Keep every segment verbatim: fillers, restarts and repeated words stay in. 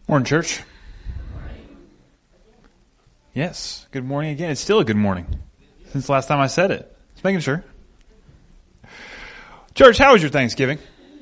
Morning, church. Yes, good morning again. It's still a good morning since the last time I said it. Just making sure. Church, how was your Thanksgiving?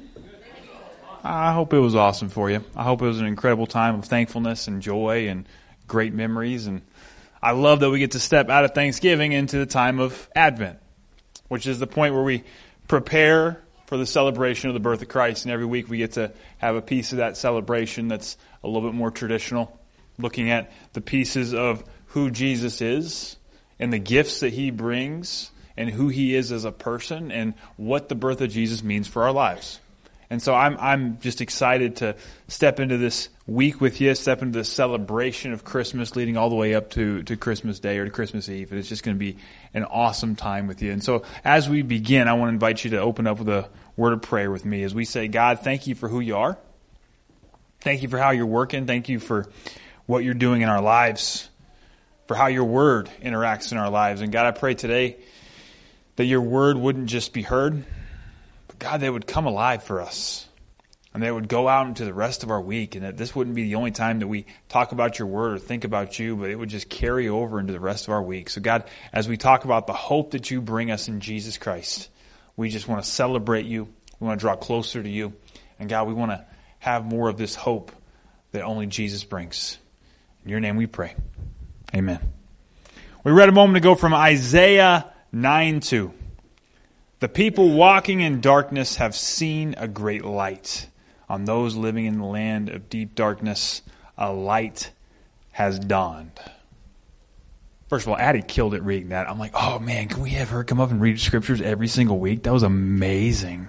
I hope it was awesome for you. I hope it was an incredible time of thankfulness and joy and great memories. And I love that we get to step out of Thanksgiving into the time of Advent, which is the point where we prepare for the celebration of the birth of Christ. And every week we get to have a piece of that celebration that's a little bit more traditional, looking at the pieces of who Jesus is and the gifts that he brings and who he is as a person and what the birth of Jesus means for our lives. And so I'm I'm just excited to step into this week with you, step into the celebration of Christmas leading all the way up to, to Christmas Day or to Christmas Eve. And it's just going to be an awesome time with you. And so as we begin, I want to invite you to open up with a word of prayer with me as we say, God, thank you for who you are. Thank you for how you're working. Thank you for what you're doing in our lives, for how your word interacts in our lives. And God, I pray today that your word wouldn't just be heard, but God, that it would come alive for us. And that it would go out into the rest of our week. And that this wouldn't be the only time that we talk about your word or think about you, but it would just carry over into the rest of our week. So God, as we talk about the hope that you bring us in Jesus Christ, we just want to celebrate you. We want to draw closer to you. And God, we want to have more of this hope that only Jesus brings. In your name we pray. Amen. We read a moment ago from Isaiah nine two. The people walking in darkness have seen a great light. On those living in the land of deep darkness, a light has dawned. First of all, Addie killed it reading that. I'm like, oh man, can we have her come up and read scriptures every single week? That was amazing.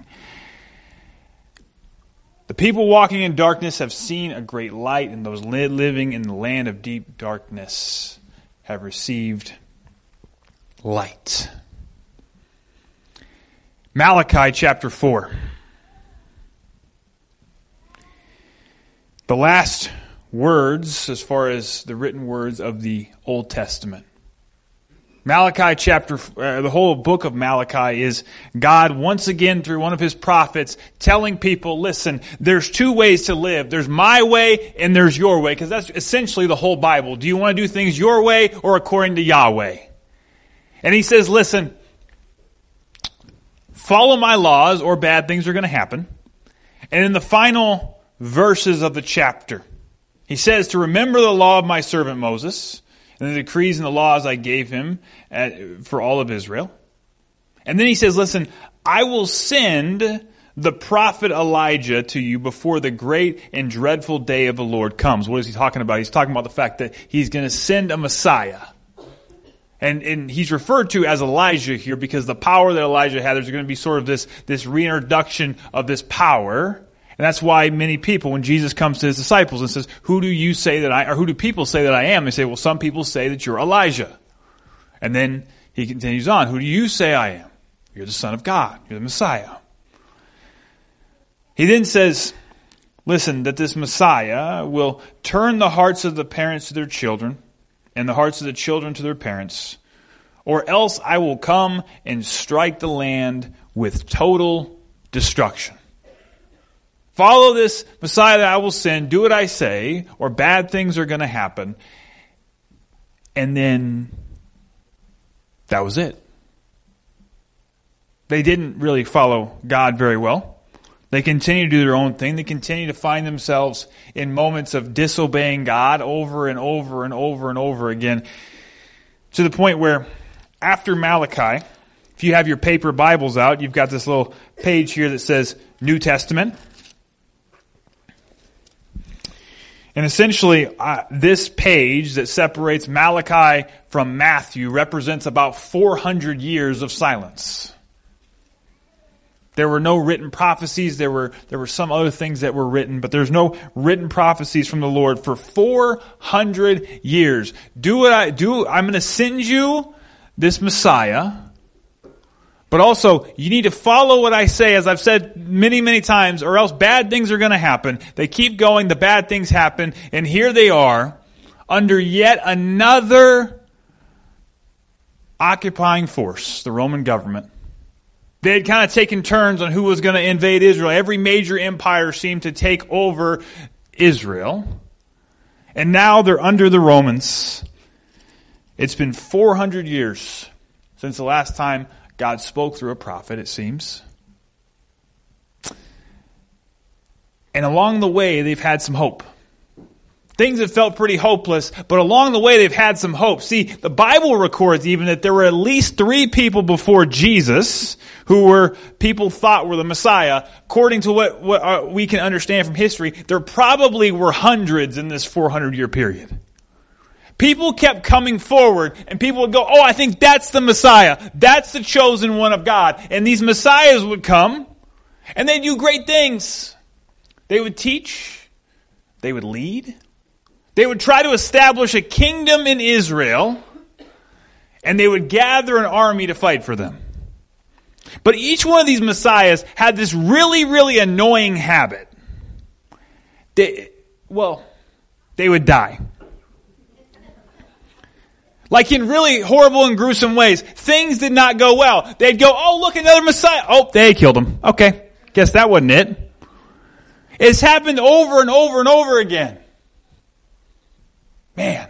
The people walking in darkness have seen a great light, and those living in the land of deep darkness have received light. Malachi chapter four. The last words, as far as the written words of the Old Testament. Malachi chapter, uh, the whole book of Malachi is God once again through one of his prophets telling people, listen, there's two ways to live. There's my way and there's your way, because that's essentially the whole Bible. Do you want to do things your way or according to Yahweh? And he says, listen, follow my laws or bad things are going to happen. And in the final verses of the chapter, he says to remember the law of my servant Moses, and the decrees and the laws I gave him at, for all of Israel. And then he says, listen, I will send the prophet Elijah to you before the great and dreadful day of the Lord comes. What is he talking about? He's talking about the fact that he's going to send a Messiah. And, and he's referred to as Elijah here because the power that Elijah had, there's going to be sort of this, this reintroduction of this power. And that's why many people, when Jesus comes to his disciples and says, who do you say that I, or who do people say that I am? They say, well, some people say that you're Elijah. And then he continues on, who do you say I am? You're the Son of God. You're the Messiah. He then says, listen, that this Messiah will turn the hearts of the parents to their children and the hearts of the children to their parents, or else I will come and strike the land with total destruction. Follow this Messiah that I will send, do what I say, or bad things are going to happen. And then that was it. They didn't really follow God very well. They continue to do their own thing. They continue to find themselves in moments of disobeying God over and over and over and over again, to the point where after Malachi, if you have your paper Bibles out, you've got this little page here that says New Testament. And essentially, uh, this page that separates Malachi from Matthew represents about four hundred years of silence. There were no written prophecies. There were there were some other things that were written, but there's no written prophecies from the Lord for four hundred years. Do what I do. I'm going to send you this Messiah. But also, you need to follow what I say, as I've said many, many times, or else bad things are going to happen. They keep going, the bad things happen, and here they are, under yet another occupying force, the Roman government. They had kind of taken turns on who was going to invade Israel. Every major empire seemed to take over Israel. And now they're under the Romans. It's been four hundred years since the last time God spoke through a prophet, it seems. And along the way, they've had some hope. Things have felt pretty hopeless, but along the way, they've had some hope. See, the Bible records even that there were at least three people before Jesus who were, people thought were the Messiah. According to what, what uh, we can understand from history, there probably were hundreds in this four hundred year period. People kept coming forward, and people would go, oh, I think that's the Messiah. That's the chosen one of God. And these Messiahs would come, and they'd do great things. They would teach. They would lead. They would try to establish a kingdom in Israel, and they would gather an army to fight for them. But each one of these messiahs had this really, really annoying habit. They, well, they would die. Like in really horrible and gruesome ways. Things did not go well. They'd go, oh, look, another messiah. Oh, they killed him. Okay, guess that wasn't it. It's happened over and over and over again. Man.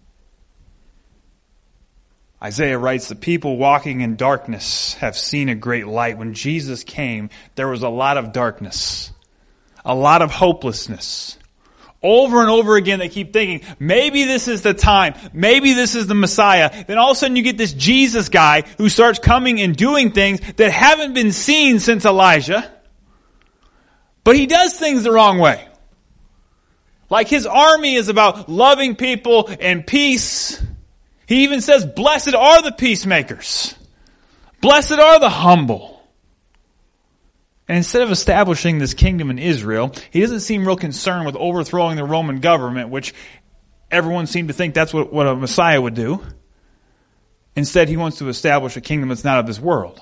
Isaiah writes, the people walking in darkness have seen a great light. When Jesus came, there was a lot of darkness, a lot of hopelessness. Over and over again, they keep thinking, maybe this is the time. Maybe this is the Messiah. Then all of a sudden you get this Jesus guy who starts coming and doing things that haven't been seen since Elijah. But he does things the wrong way. Like his army is about loving people and peace. He even says, blessed are the peacemakers. Blessed are the humble. And instead of establishing this kingdom in Israel, he doesn't seem real concerned with overthrowing the Roman government, which everyone seemed to think that's what, what a Messiah would do. Instead, he wants to establish a kingdom that's not of this world.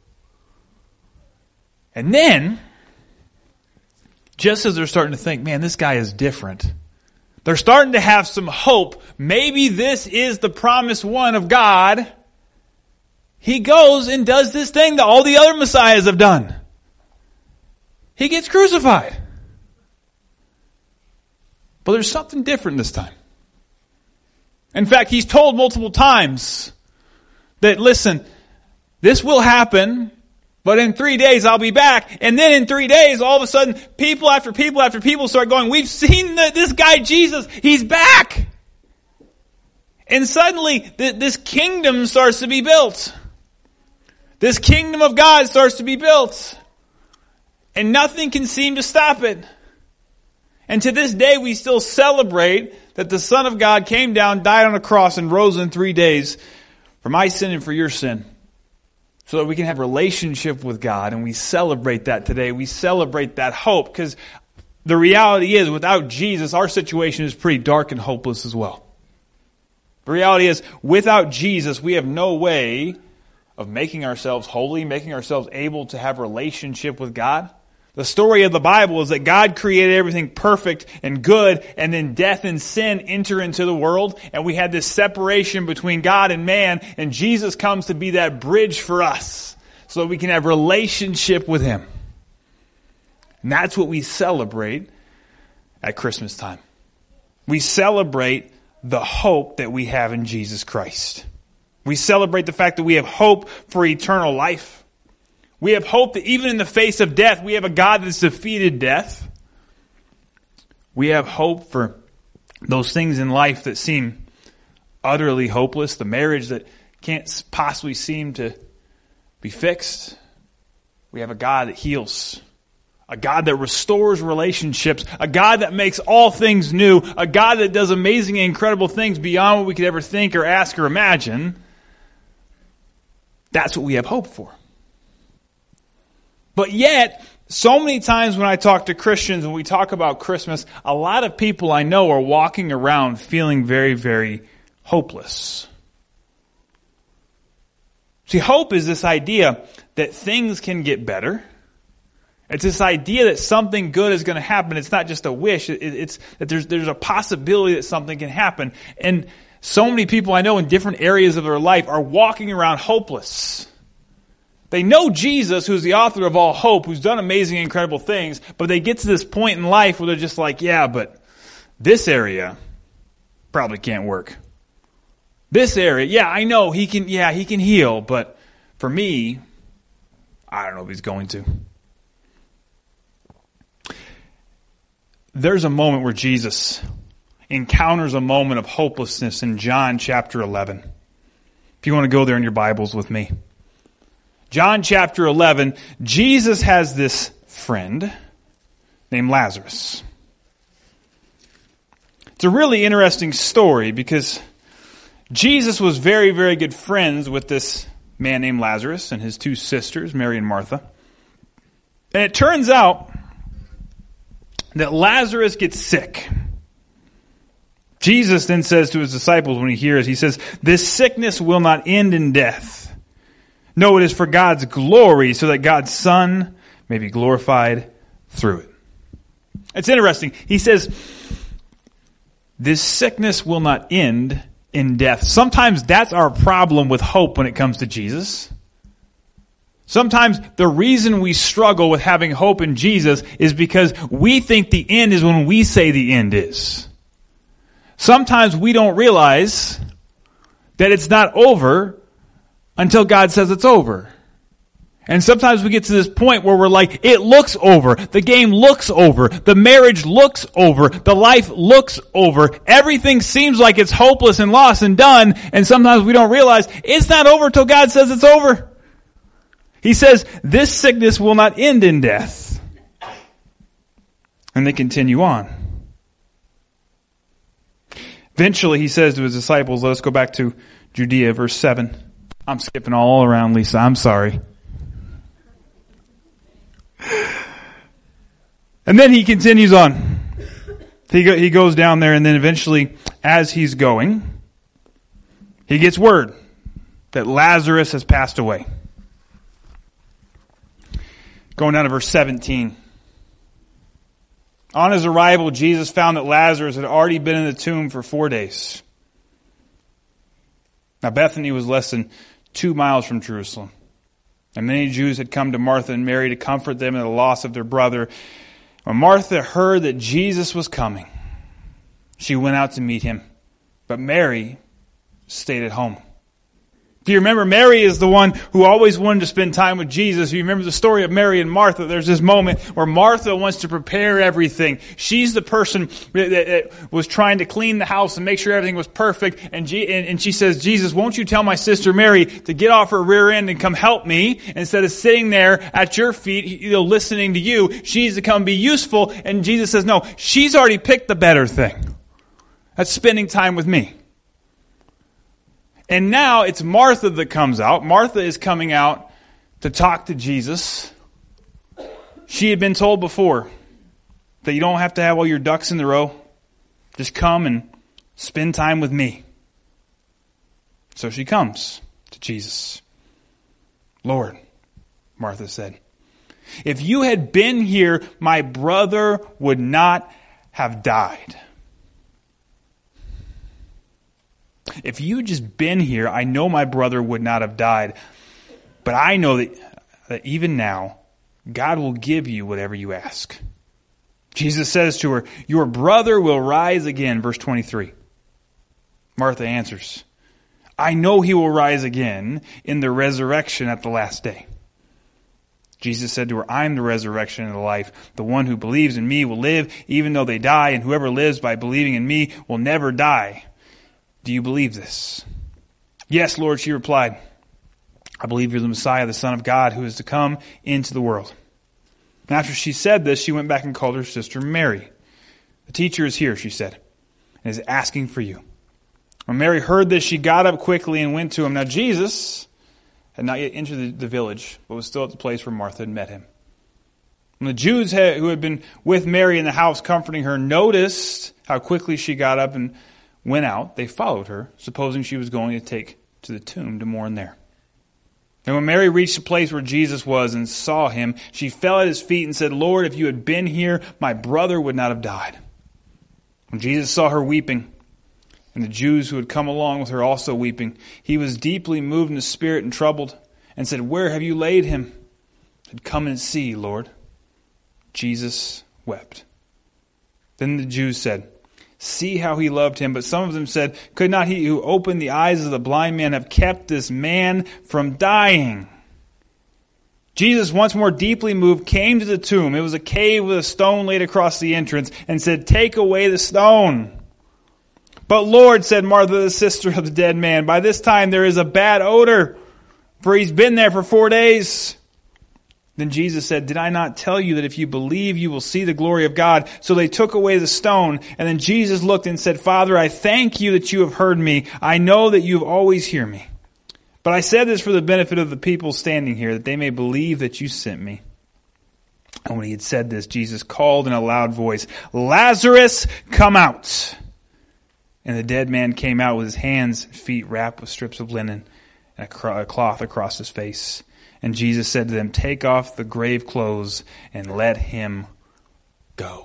And then, just as they're starting to think, man, this guy is different, they're starting to have some hope. Maybe this is the promised one of God. He goes and does this thing that all the other messiahs have done. He gets crucified. But there's something different this time. In fact, he's told multiple times that, listen, this will happen, but in three days I'll be back. And then in three days, all of a sudden, people after people after people start going, we've seen the, this guy Jesus, he's back. And suddenly, th- this kingdom starts to be built. This kingdom of God starts to be built. And nothing can seem to stop it. And to this day, we still celebrate that the Son of God came down, died on a cross, and rose in three days for my sin and for your sin. So that we can have a relationship with God, and we celebrate that today. We celebrate that hope, because the reality is, without Jesus, our situation is pretty dark and hopeless as well. The reality is, without Jesus, we have no way of making ourselves holy, making ourselves able to have a relationship with God. The story of the Bible is that God created everything perfect and good, and then death and sin enter into the world, and we had this separation between God and man, and Jesus comes to be that bridge for us so that we can have relationship with Him. And that's what we celebrate at Christmas time. We celebrate the hope that we have in Jesus Christ. We celebrate the fact that we have hope for eternal life. We have hope that even in the face of death, we have a God that's defeated death. We have hope for those things in life that seem utterly hopeless, the marriage that can't possibly seem to be fixed. We have a God that heals, a God that restores relationships, a God that makes all things new, a God that does amazing and incredible things beyond what we could ever think or ask or imagine. That's what we have hope for. But yet, so many times when I talk to Christians and we talk about Christmas, a lot of people I know are walking around feeling very, very hopeless. See, hope is this idea that things can get better. It's this idea that something good is going to happen. It's not just a wish. It's that there's there's a possibility that something can happen. And so many people I know in different areas of their life are walking around hopeless. They know Jesus, who's the author of all hope, who's done amazing, incredible things, but they get to this point in life where they're just like, yeah, but this area, probably can't work. This area, yeah, I know he can, yeah, he can heal, but for me, I don't know if he's going to. There's a moment where Jesus encounters a moment of hopelessness in John chapter eleven. If you want to go there in your Bibles with me. John chapter eleven, Jesus has this friend named Lazarus. It's a really interesting story because Jesus was very, very good friends with this man named Lazarus and his two sisters, Mary and Martha. And it turns out that Lazarus gets sick. Jesus then says to his disciples when he hears, he says, "This sickness will not end in death. No, it is for God's glory, so that God's Son may be glorified through it." It's interesting. He says, this sickness will not end in death. Sometimes that's our problem with hope when it comes to Jesus. Sometimes the reason we struggle with having hope in Jesus is because we think the end is when we say the end is. Sometimes we don't realize that it's not over until God says it's over. And sometimes we get to this point where we're like, it looks over. The game looks over. The marriage looks over. The life looks over. Everything seems like it's hopeless and lost and done. And sometimes we don't realize it's not over till God says it's over. He says, this sickness will not end in death. And they continue on. Eventually, he says to his disciples, let us go back to Judea, verse seven. I'm skipping all around, Lisa. I'm sorry. And then he continues on. He, go, he goes down there, and then eventually, as he's going, he gets word that Lazarus has passed away. Going down to verse seventeen. On his arrival, Jesus found that Lazarus had already been in the tomb for four days. Now, Bethany was less than two miles from Jerusalem. And many Jews had come to Martha and Mary to comfort them in the loss of their brother. When Martha heard that Jesus was coming, she went out to meet him. But Mary stayed at home. Do you remember Mary is the one who always wanted to spend time with Jesus? You remember the story of Mary and Martha. There's this moment where Martha wants to prepare everything. She's the person that was trying to clean the house and make sure everything was perfect. And she says, Jesus, won't you tell my sister Mary to get off her rear end and come help me? Instead of sitting there at your feet, you know, listening to you, she needs to come be useful. And Jesus says, no, she's already picked the better thing. That's spending time with me. And now it's Martha that comes out. Martha is coming out to talk to Jesus. She had been told before that you don't have to have all your ducks in the row. Just come and spend time with me. So she comes to Jesus. Lord, Martha said, if you had been here, my brother would not have died. If you had just been here, I know my brother would not have died. But I know that, that even now, God will give you whatever you ask. Jesus says to her, your brother will rise again. Verse twenty-three. Martha answers, I know he will rise again in the resurrection at the last day. Jesus said to her, I am the resurrection and the life. The one who believes in me will live even though they die, and whoever lives by believing in me will never die. Do you believe this? Yes, Lord, she replied. I believe you're the Messiah, the Son of God, who is to come into the world. And after she said this, she went back and called her sister Mary. The teacher is here, she said, and is asking for you. When Mary heard this, she got up quickly and went to him. Now Jesus had not yet entered the, the village, but was still at the place where Martha had met him. When the Jews had, who had been with Mary in the house comforting her noticed how quickly she got up and went out, they followed her, supposing she was going to take to the tomb to mourn there. And when Mary reached the place where Jesus was and saw him, she fell at his feet and said, Lord, if you had been here, my brother would not have died. When Jesus saw her weeping, and the Jews who had come along with her also weeping, he was deeply moved in the spirit and troubled, and said, where have you laid him? He said, come and see, Lord. Jesus wept. Then the Jews said, See how he loved him. But some of them said, could not he who opened the eyes of the blind man have kept this man from dying? Jesus, once more deeply moved, came to the tomb. It was a cave with a stone laid across the entrance, and said, take away the stone. But Lord, said Martha, the sister of the dead man, by this time there is a bad odor, for he's been there for four days. Then Jesus said, did I not tell you that if you believe, you will see the glory of God? So they took away the stone. And then Jesus looked and said, Father, I thank you that you have heard me. I know that you have always heard me. But I said this for the benefit of the people standing here, that they may believe that you sent me. And when he had said this, Jesus called in a loud voice, Lazarus, come out. And the dead man came out with his hands and feet wrapped with strips of linen and a cloth across his face. And Jesus said to them, take off the grave clothes and let him go.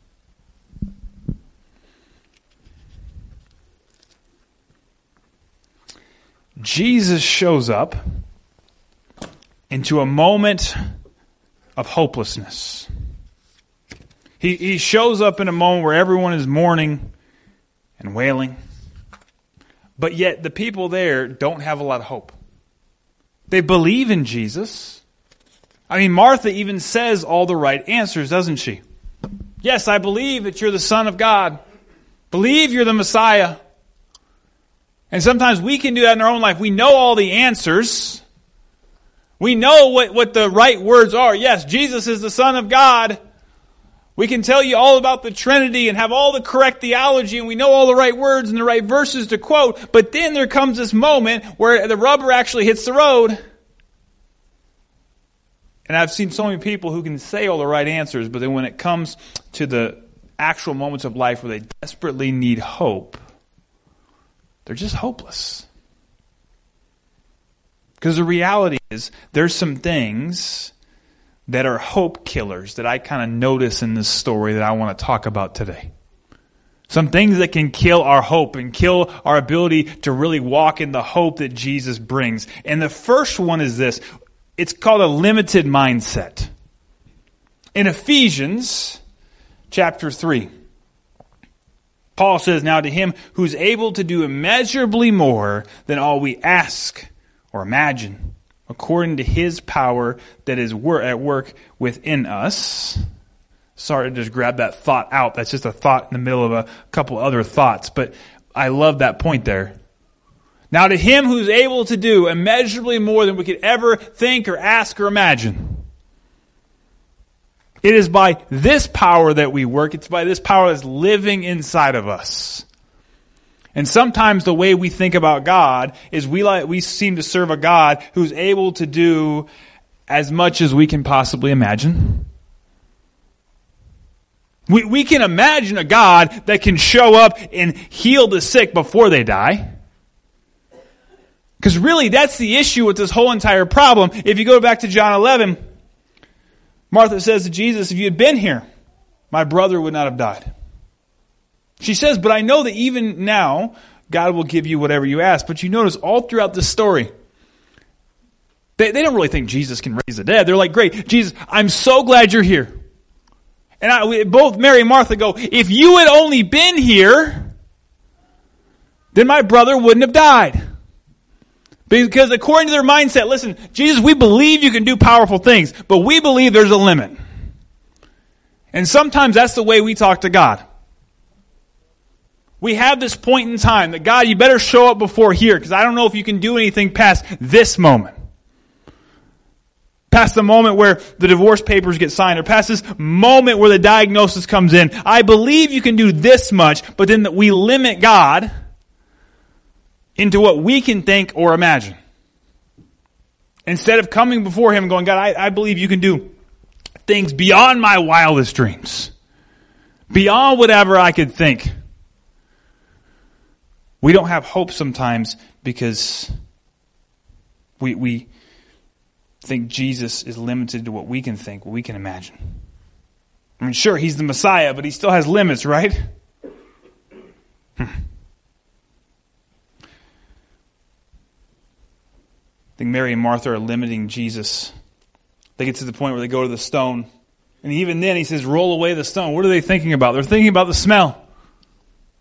Jesus shows up into a moment of hopelessness. He, he shows up in a moment where everyone is mourning and wailing. But yet the people there don't have a lot of hope. They believe in Jesus. I mean, Martha even says all the right answers, doesn't she? Yes, I believe that you're the Son of God. Believe you're the Messiah. And sometimes we can do that in our own life. We know all the answers. We know what, what the right words are. Yes, Jesus is the Son of God. We can tell you all about the Trinity and have all the correct theology, and we know all the right words and the right verses to quote. But then there comes this moment where the rubber actually hits the road. And I've seen so many people who can say all the right answers, but then when it comes to the actual moments of life where they desperately need hope, they're just hopeless. Because the reality is, there's some things that are hope killers that I kind of notice in this story that I want to talk about today. Some things that can kill our hope and kill our ability to really walk in the hope that Jesus brings. And the first one is this. It's called a limited mindset. In Ephesians chapter three, Paul says, now to him who's able to do immeasurably more than all we ask or imagine, according to his power that is at work within us. Sorry to just grab that thought out. That's just a thought in the middle of a couple other thoughts. But I love that point there. Now to him who's able to do immeasurably more than we could ever think or ask or imagine. It is by this power that we work. It's by this power that's living inside of us. And sometimes the way we think about God is we like we seem to serve a God who's able to do as much as we can possibly imagine. We we can imagine a God that can show up and heal the sick before they die. Because really that's the issue with this whole entire problem. If you go back to John eleven, Martha says to Jesus, if you had been here, my brother would not have died. She says, but I know that even now, God will give you whatever you ask. But you notice all throughout this story, they, they don't really think Jesus can raise the dead. They're like, great, Jesus, I'm so glad you're here. And I, we, both Mary and Martha go, if you had only been here, then my brother wouldn't have died. Because according to their mindset, listen, Jesus, we believe you can do powerful things, but we believe there's a limit. And sometimes that's the way we talk to God. We have this point in time that, God, you better show up before here, because I don't know if you can do anything past this moment. Past the moment where the divorce papers get signed, or past this moment where the diagnosis comes in. I believe you can do this much, but then we limit God into what we can think or imagine. Instead of coming before him and going, God, I, I believe you can do things beyond my wildest dreams. Beyond whatever I could think. We don't have hope sometimes because we we think Jesus is limited to what we can think, what we can imagine. I mean, sure, he's the Messiah, but he still has limits, right? Hmm. I think Mary and Martha are limiting Jesus. They get to the point where they go to the stone. And even then he says, roll away the stone. What are they thinking about? They're thinking about the smell.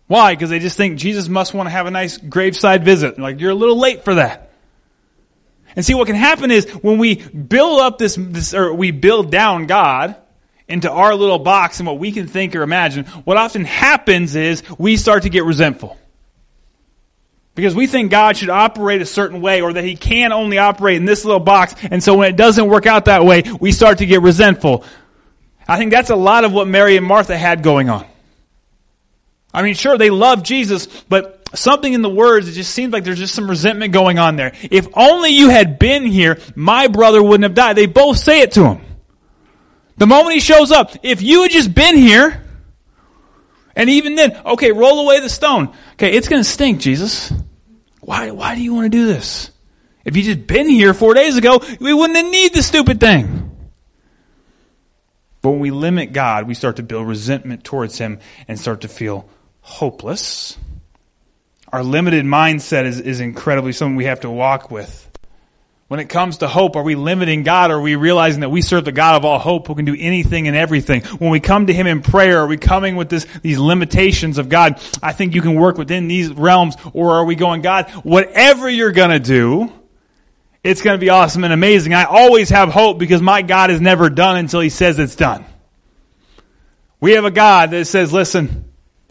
Why? Because they just think Jesus must want to have a nice graveside visit. Like, you're a little late for that. And see, what can happen is when we build up this, this, or we build down God into our little box and what we can think or imagine, what often happens is we start to get resentful. Because we think God should operate a certain way, or that He can only operate in this little box. And so when it doesn't work out that way, we start to get resentful. I think that's a lot of what Mary and Martha had going on. I mean, sure, they loved Jesus, but something in the words, it just seems like there's just some resentment going on there. If only you had been here, my brother wouldn't have died. They both say it to him. The moment he shows up, if you had just been here, and even then, okay, roll away the stone. Okay, it's going to stink, Jesus. Why, why do you want to do this? If you just been here four days ago, we wouldn't have need the stupid thing. But when we limit God, we start to build resentment towards Him and start to feel hopeless. Our limited mindset is, is incredibly something we have to walk with. When it comes to hope, are we limiting God, or are we realizing that we serve the God of all hope who can do anything and everything? When we come to Him in prayer, are we coming with this, these limitations of God, I think you can work within these realms, or are we going, God, whatever you're going to do, it's going to be awesome and amazing. I always have hope because my God is never done until He says it's done. We have a God that says, listen,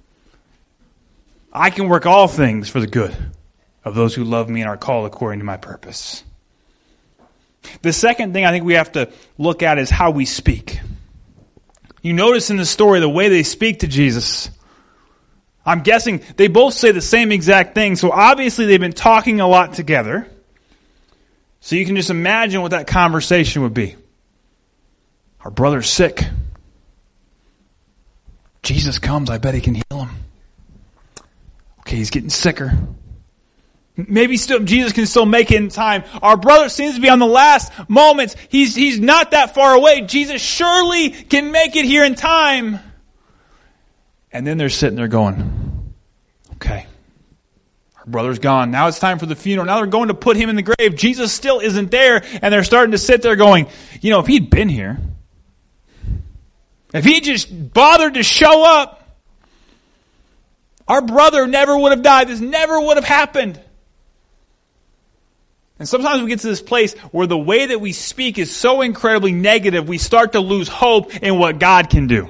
I can work all things for the good of those who love me and are called according to my purpose. The second thing I think we have to look at is how we speak. You notice in the story the way they speak to Jesus. I'm guessing they both say the same exact thing, so obviously they've been talking a lot together. So you can just imagine what that conversation would be. Our brother's sick. Jesus comes, I bet He can heal him. Okay, he's getting sicker. Maybe still Jesus can still make it in time. Our brother seems to be on the last moments. He's, he's not that far away. Jesus surely can make it here in time. And then they're sitting there going, okay, our brother's gone. Now it's time for the funeral. Now they're going to put him in the grave. Jesus still isn't there. And they're starting to sit there going, you know, if he'd been here, if he just bothered to show up, our brother never would have died. This never would have happened. And sometimes we get to this place where the way that we speak is so incredibly negative, we start to lose hope in what God can do.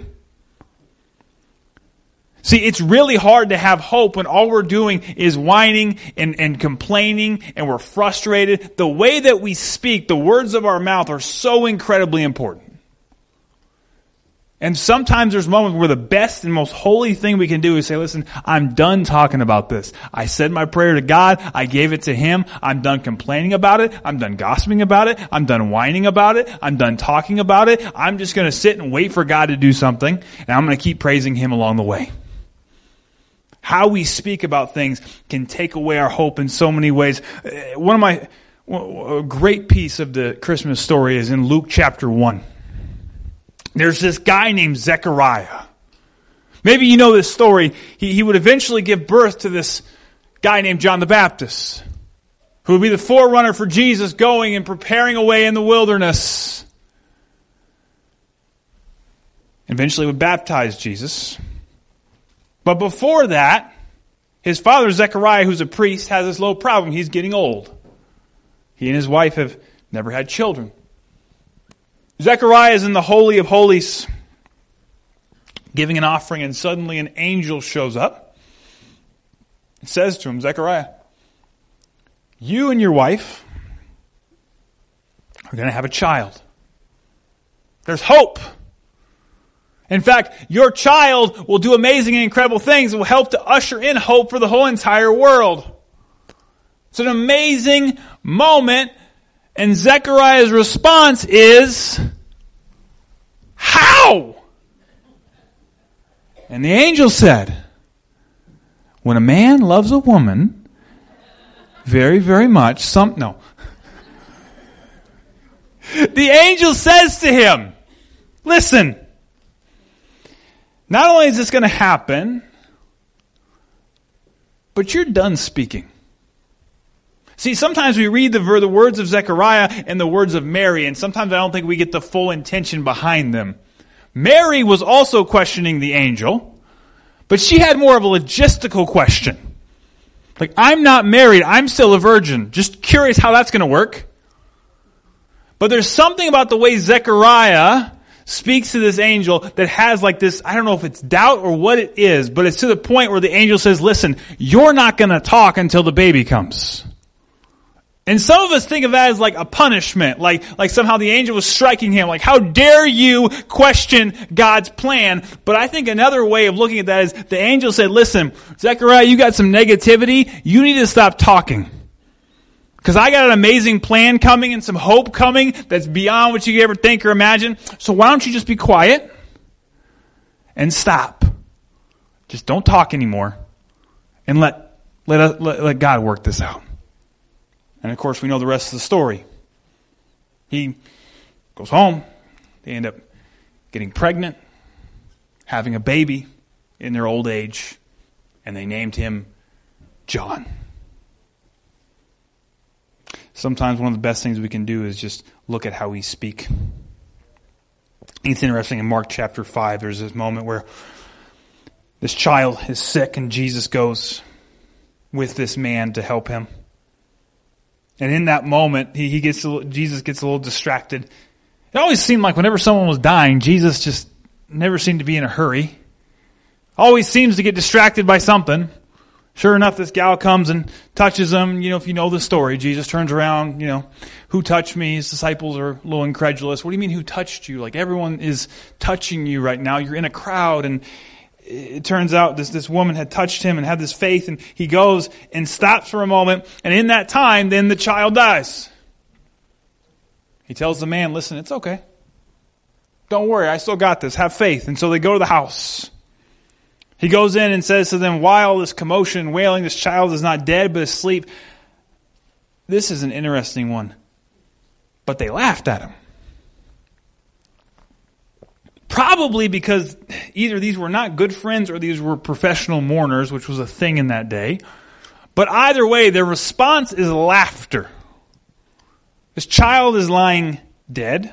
See, it's really hard to have hope when all we're doing is whining and, and complaining and we're frustrated. The way that we speak, the words of our mouth are so incredibly important. And sometimes there's moments where the best and most holy thing we can do is say, listen, I'm done talking about this. I said my prayer to God. I gave it to Him. I'm done complaining about it. I'm done gossiping about it. I'm done whining about it. I'm done talking about it. I'm just going to sit and wait for God to do something. And I'm going to keep praising Him along the way. How we speak about things can take away our hope in so many ways. One of my, a great piece of the Christmas story is in Luke chapter one. There's this guy named Zechariah. Maybe you know this story. He, he would eventually give birth to this guy named John the Baptist, who would be the forerunner for Jesus going and preparing a way in the wilderness. Eventually would baptize Jesus. But before that, his father Zechariah, who's a priest, has this little problem. He's getting old. He and his wife have never had children. Zechariah is in the Holy of Holies giving an offering, and suddenly an angel shows up. It says to him, Zechariah, you and your wife are going to have a child. There's hope. In fact, your child will do amazing and incredible things and will help to usher in hope for the whole entire world. It's an amazing moment. And Zechariah's response is, how? And the angel said, when a man loves a woman very, very much, some, no. The angel says to him, listen, not only is this going to happen, but you're done speaking. See, sometimes we read the, the words of Zechariah and the words of Mary, and sometimes I don't think we get the full intention behind them. Mary was also questioning the angel, But she had more of a logistical question. Like, I'm not married. I'm still a virgin. Just curious how that's going to work. But there's something about the way Zechariah speaks to this angel that has like this, I don't know if it's doubt or what it is, but it's to the point where the angel says, listen, you're not going to talk until the baby comes. And some of us think of that as like a punishment, like, like somehow the angel was striking him, like how dare you question God's plan. But I think another way of looking at that is the angel said, listen, Zechariah, you got some negativity, you need to stop talking. Because I got an amazing plan coming and some hope coming that's beyond what you could ever think or imagine. So why don't you just be quiet and stop? Just don't talk anymore and let, let, let, let God work this out. And of course, we know the rest of the story. He goes home. They end up getting pregnant, having a baby in their old age, and they named him John. Sometimes one of the best things we can do is just look at how we speak. It's interesting, in Mark chapter five, there's this moment where this child is sick and Jesus goes with this man to help him. And in that moment, he, he gets a little, Jesus gets a little distracted. It always seemed like whenever someone was dying, Jesus just never seemed to be in a hurry. Always seems to get distracted by something. Sure enough, this gal comes and touches him. You know, if you know the story, Jesus turns around, you know, who touched me? His disciples are a little incredulous. What do you mean who touched you? Like everyone is touching you right now. You're in a crowd. And it turns out this, this woman had touched him and had this faith, and he goes and stops for a moment. And in that time, then the child dies. He tells the man, listen, it's okay. Don't worry, I still got this. Have faith. And so they go to the house. He goes in and says to them, why all this commotion and wailing? This child is not dead, but asleep. This is an interesting one. But they laughed at him. Probably because either these were not good friends or these were professional mourners, which was a thing in that day. But either way, their response is laughter. This child is lying dead.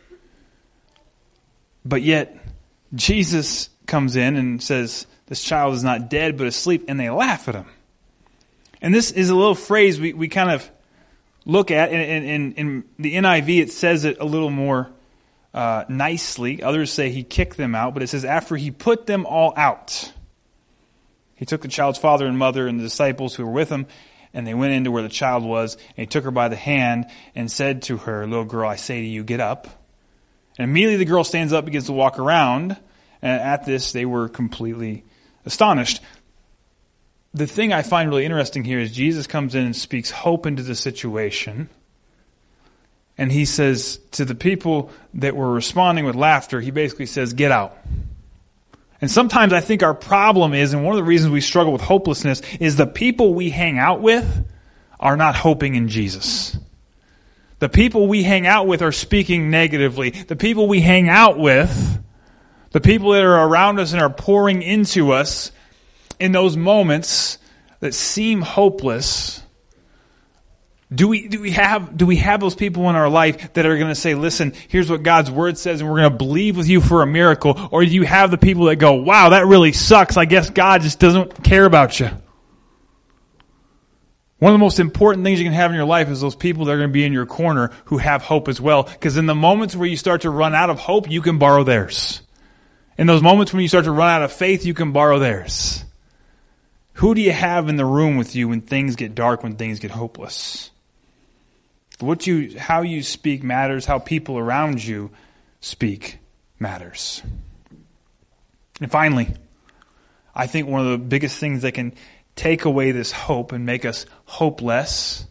But yet, Jesus comes in and says, this child is not dead but asleep, and they laugh at him. And this is a little phrase we, we kind of look at. And in, in the N I V, it says it a little more Uh, nicely. Others say he kicked them out, but it says after he put them all out, he took the child's father and mother and the disciples who were with him, and they went into where the child was, and he took her by the hand and said to her, little girl, I say to you, get up. And immediately the girl stands up, begins to walk around, and at this they were completely astonished. The thing I find really interesting here is Jesus comes in and speaks hope into the situation. And he says to the people that were responding with laughter, he basically says, get out. And sometimes I think our problem is, and one of the reasons we struggle with hopelessness, is the people we hang out with are not hoping in Jesus. The people we hang out with are speaking negatively. The people we hang out with, the people that are around us and are pouring into us in those moments that seem hopeless, Do we do we have do we have those people in our life that are going to say, listen, here's what God's word says, and we're going to believe with you for a miracle? Or do you have the people that go, wow, that really sucks. I guess God just doesn't care about you. One of the most important things you can have in your life is those people that are going to be in your corner who have hope as well. Because in the moments where you start to run out of hope, you can borrow theirs. In those moments when you start to run out of faith, you can borrow theirs. Who do you have in the room with you when things get dark, when things get hopeless? What you, how you speak matters. How people around you speak matters. And finally, I think one of the biggest things that can take away this hope and make us hopeless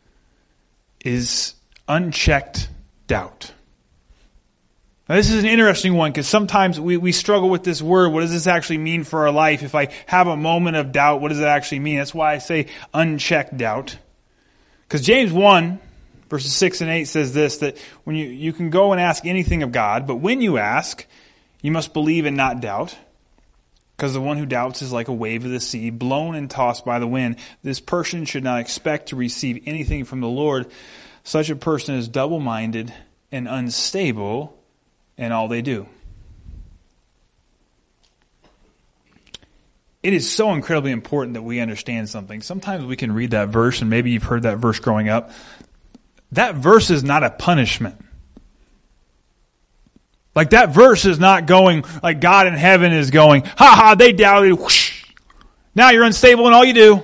is unchecked doubt. Now, this is an interesting one because sometimes we, we struggle with this word. What does this actually mean for our life? If I have a moment of doubt, what does it actually mean? That's why I say unchecked doubt. Because James one, verses six and eight says this, that when you, you can go and ask anything of God, but when you ask, you must believe and not doubt. Because the one who doubts is like a wave of the sea, blown and tossed by the wind. This person should not expect to receive anything from the Lord. Such a person is double-minded and unstable in all they do. it is so incredibly important that we understand something. Sometimes we can read that verse, and maybe you've heard that verse growing up. That verse is not a punishment. Like that verse is not going, like God in heaven is going, ha ha, they doubted, whoosh. Now you're unstable in all you do.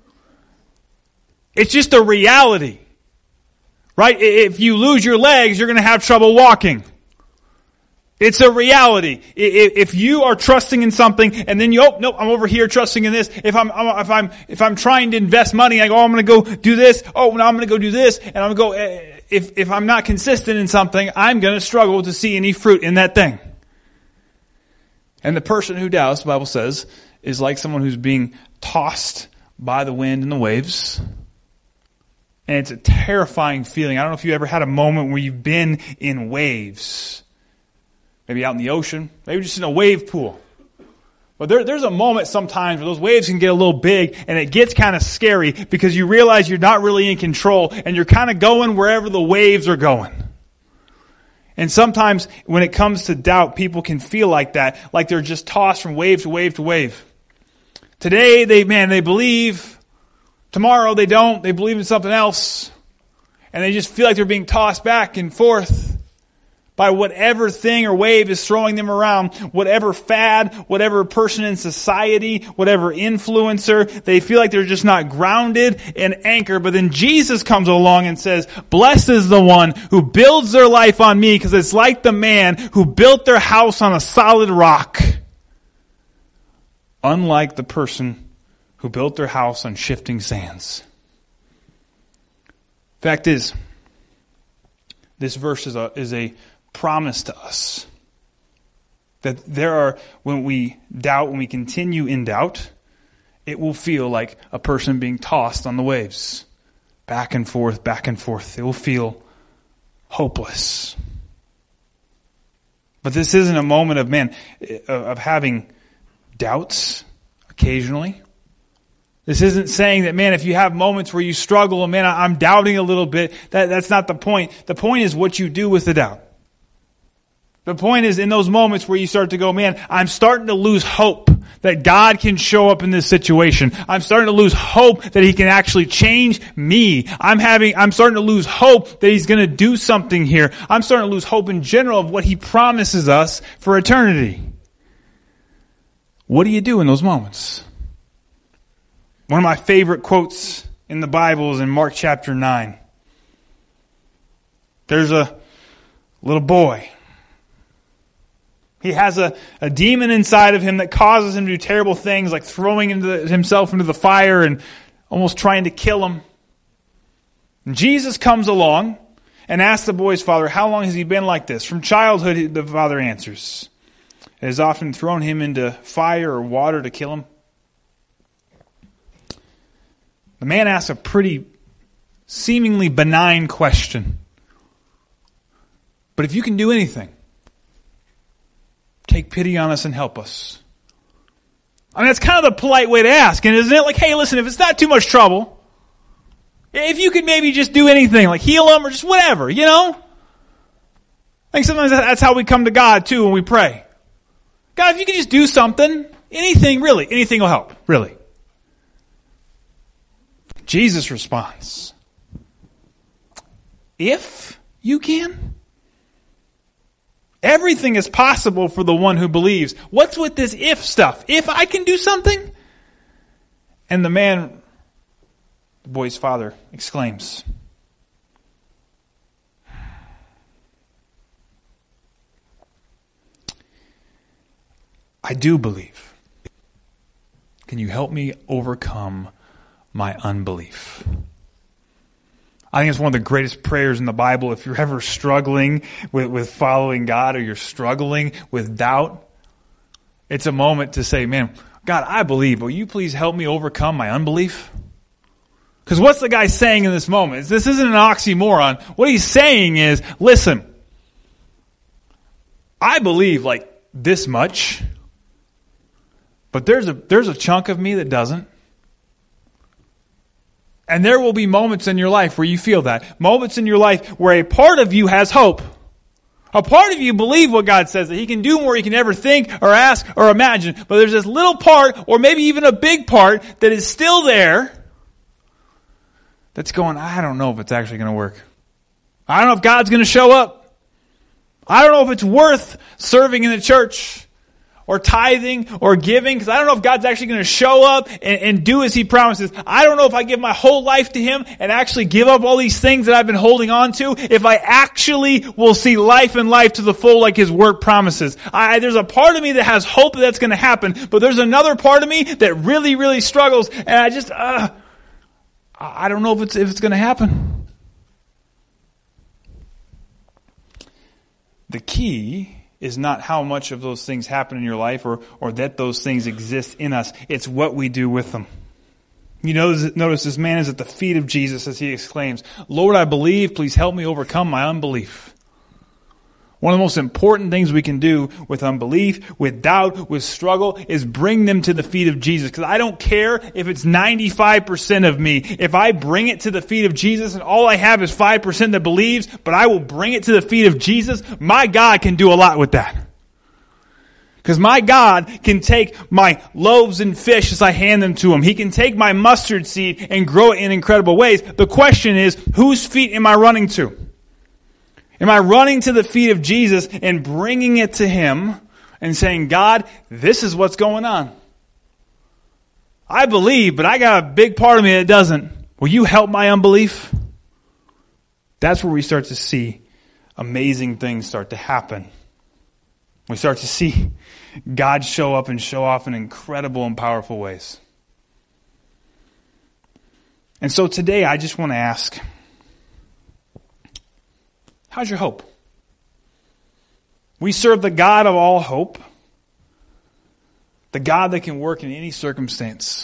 It's just a reality. Right? If you lose your legs, you're going to have trouble walking. It's a reality. If you are trusting in something and then you, oh, no, I'm over here trusting in this. If I'm, if I'm, if I'm trying to invest money, I go, oh, I'm going to go do this. Oh, now I'm going to go do this. And I'm going to go, if, if I'm not consistent in something, I'm going to struggle to see any fruit in that thing. And the person who doubts, the Bible says, is like someone who's being tossed by the wind and the waves. And it's a terrifying feeling. I don't know if you ever had a moment where you've been in waves. Maybe out in the ocean. Maybe just in a wave pool. But there, there's a moment sometimes where those waves can get a little big and it gets kind of scary because you realize you're not really in control and you're kind of going wherever the waves are going. And sometimes when it comes to doubt, people can feel like that. Like they're just tossed from wave to wave to wave. Today, they, man, they believe. Tomorrow they don't. They believe in something else. And they just feel like they're being tossed back and forth by whatever thing or wave is throwing them around. Whatever fad, whatever person in society, whatever influencer. They feel like they're just not grounded and anchored. But then Jesus comes along and says, blessed is the one who builds their life on me, because it's like the man who built their house on a solid rock. Unlike the person who built their house on shifting sands. Fact is, this verse is a, is a promise to us that there are, when we doubt, when we continue in doubt, it will feel like a person being tossed on the waves. Back and forth, back and forth. It will feel hopeless. But this isn't a moment of, man, of having doubts occasionally. This isn't saying that, man, if you have moments where you struggle and, man, I'm doubting a little bit, that, that's not the point. The point is what you do with the doubt. The point is in those moments where you start to go, man, I'm starting to lose hope that God can show up in this situation. I'm starting to lose hope that He can actually change me. I'm having, I'm starting to lose hope that He's going to do something here. I'm starting to lose hope in general of what He promises us for eternity. What do you do in those moments? One of my favorite quotes in the Bible is in Mark chapter nine. There's a little boy. He has a, a demon inside of him that causes him to do terrible things, like throwing into the, himself into the fire and almost trying to kill him. And Jesus comes along and asks the boy's father, how long has he been like this? From childhood, the father answers. It has often thrown him into fire or water to kill him. The man asks a pretty seemingly benign question. But if you can do anything, take pity on us and help us. I mean, that's kind of the polite way to ask, and isn't it? Like, hey, listen, if it's not too much trouble, if you could maybe just do anything, like heal them or just whatever, you know? I think sometimes that's how we come to God too when we pray. God, if you could just do something, anything really, anything will help, really. Jesus responds, if you can. Everything is possible for the one who believes. What's with this if stuff? If I can do something? And the man, the boy's father, exclaims, I do believe. Can you help me overcome my unbelief? I think it's one of the greatest prayers in the Bible. If you're ever struggling with, with following God, or you're struggling with doubt, it's a moment to say, man, God, I believe. Will you please help me overcome my unbelief? Because what's the guy saying in this moment? This isn't an oxymoron. What he's saying is, listen, I believe like this much, but there's a, there's a chunk of me that doesn't. And there will be moments in your life where you feel that. Moments in your life where a part of you has hope. A part of you believe what God says, that He can do more you can ever think or ask or imagine. But there's this little part, or maybe even a big part, that is still there that's going, I don't know if it's actually going to work. I don't know if God's going to show up. I don't know if it's worth serving in the church or tithing or giving, because I don't know if God's actually going to show up and, and do as He promises. I don't know if I give my whole life to Him and actually give up all these things that I've been holding on to, if I actually will see life and life to the full like His Word promises. I, there's a part of me that has hope that that's going to happen, but there's another part of me that really, really struggles, and I just, uh, I don't know if it's, if it's going to happen. The key is not how much of those things happen in your life or, or that those things exist in us. It's what we do with them. You notice, notice this man is at the feet of Jesus as he exclaims, Lord, I believe, please help me overcome my unbelief. One of the most important things we can do with unbelief, with doubt, with struggle is bring them to the feet of Jesus. Because I don't care if it's ninety-five percent of me. If I bring it to the feet of Jesus and all I have is five percent that believes, but I will bring it to the feet of Jesus, my God can do a lot with that. Because my God can take my loaves and fish as I hand them to Him. He can take my mustard seed and grow it in incredible ways. The question is, whose feet am I running to? Am I running to the feet of Jesus and bringing it to Him and saying, God, this is what's going on. I believe, but I got a big part of me that doesn't. Will you help my unbelief? That's where we start to see amazing things start to happen. We start to see God show up and show off in incredible and powerful ways. And so today I just want to ask, how's your hope? We serve the God of all hope. The God that can work in any circumstance.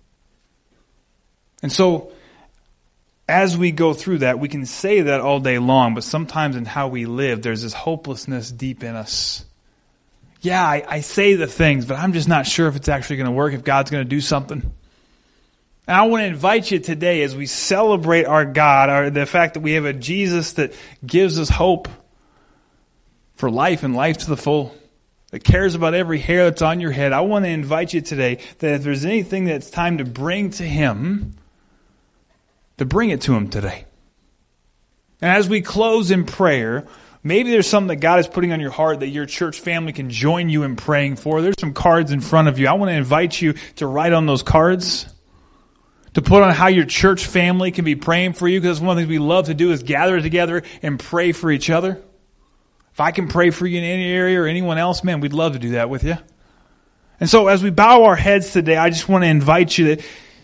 And so, as we go through that, we can say that all day long, but sometimes in how we live, there's this hopelessness deep in us. Yeah, I, I say the things, but I'm just not sure if it's actually going to work, if God's going to do something. And I want to invite you today as we celebrate our God, our, the fact that we have a Jesus that gives us hope for life and life to the full, that cares about every hair that's on your head. I want to invite you today that if there's anything that's time to bring to Him, to bring it to Him today. And as we close in prayer, maybe there's something that God is putting on your heart that your church family can join you in praying for. There's some cards in front of you. I want to invite you to write on those cards, to put on how your church family can be praying for you, because one of the things we love to do is gather together and pray for each other. If I can pray for you in any area or anyone else, man, we'd love to do that with you. And so as we bow our heads today, I just want to invite you that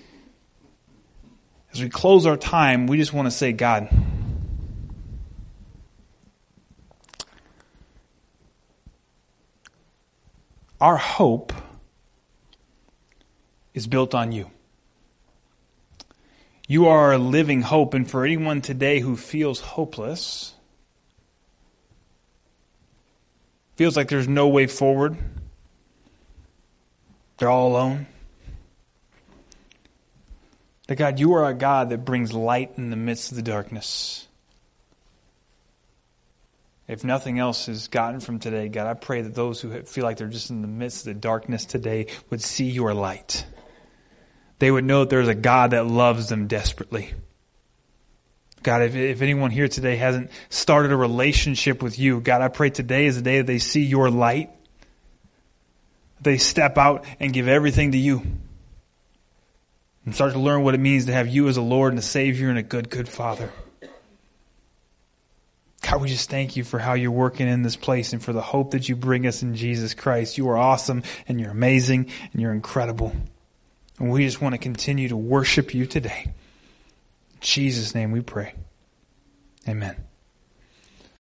as we close our time, we just want to say, God, our hope is built on you. You are a living hope, and for anyone today who feels hopeless, feels like there's no way forward, they're all alone, that God, you are a God that brings light in the midst of the darkness. If nothing else is gotten from today, God, I pray that those who feel like they're just in the midst of the darkness today would see your light. They would know that there's a God that loves them desperately. God, if, if anyone here today hasn't started a relationship with you, God, I pray today is the day that they see your light. They step out and give everything to you. And start to learn what it means to have you as a Lord and a Savior and a good, good Father. God, we just thank you for how you're working in this place and for the hope that you bring us in Jesus Christ. You are awesome and you're amazing and you're incredible. And we just want to continue to worship you today. In Jesus' name we pray. Amen.